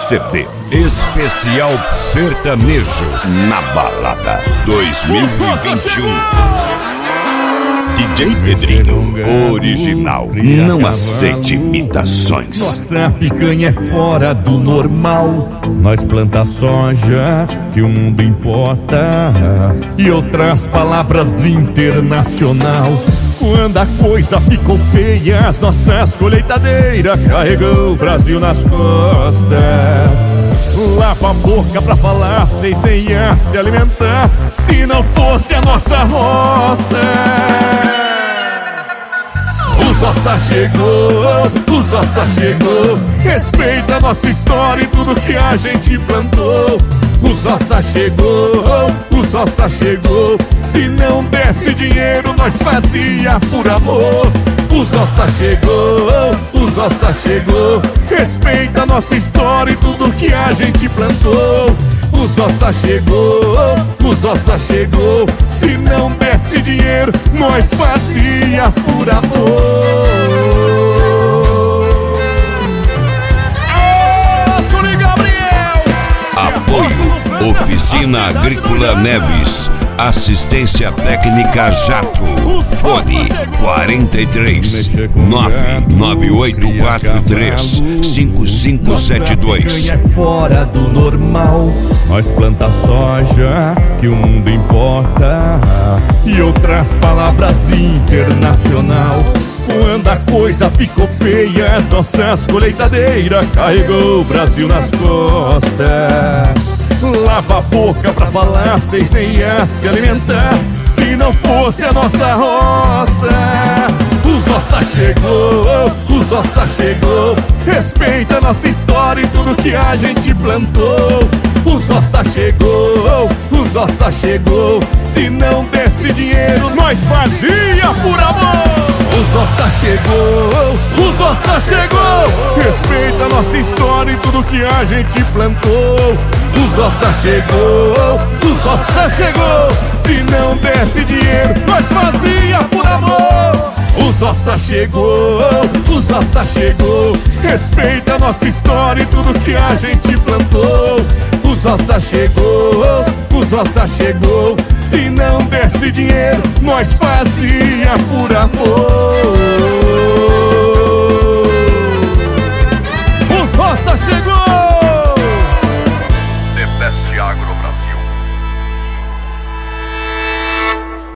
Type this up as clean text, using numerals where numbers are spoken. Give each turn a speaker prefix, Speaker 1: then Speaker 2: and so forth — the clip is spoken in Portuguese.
Speaker 1: CD Especial Sertanejo na Balada 2021. DJ Pedrinho, original, não aceite imitações.
Speaker 2: Nossa picanha é fora do normal. Nós planta soja que o mundo importa, e outras palavras internacional. Quando a coisa ficou feia, as nossas colheitadeiras carregou o Brasil nas costas. Lava a boca pra falar, cês nem iam se alimentar se não fosse a nossa roça. O Zossa chegou, o Zossa chegou. Respeita a nossa história e tudo que a gente plantou. O Zossa chegou, o Zossa chegou. Se não desse dinheiro, nós fazia por amor. O Zossa chegou, o Zossa chegou. Respeita a nossa história e tudo que a gente plantou. O Zossa chegou, o Zossa chegou. Se não desse dinheiro, nós fazia por amor. Tony Gabriel!
Speaker 1: Apoio Oficina Agrícola Neves. Assistência técnica Jato. Fone 43 99843 5572.
Speaker 2: É fora do normal. Nós planta soja que o mundo importa, e outras palavras internacional. Quando a coisa ficou feia, as nossas colheitadeiras carregou o Brasil nas costas. Lava a boca pra falar, cês nem iam se alimentar se não fosse a nossa roça. O Zossa chegou, o Zossa chegou. Respeita a nossa história e tudo que a gente plantou. O Zossa chegou, o Zossa chegou. Se não desse dinheiro, nós fazia por amor. O Zossa chegou, o Zossa chegou. Respeita a nossa história e tudo que a gente plantou. O Zossa chegou, o Zossa chegou. Se não desse dinheiro, nós fazia por amor. O Zossa chegou, o Zossa chegou. Respeita a nossa história e tudo que a gente plantou. O Zossa chegou, o Zossa chegou. Se não desse dinheiro, nós fazia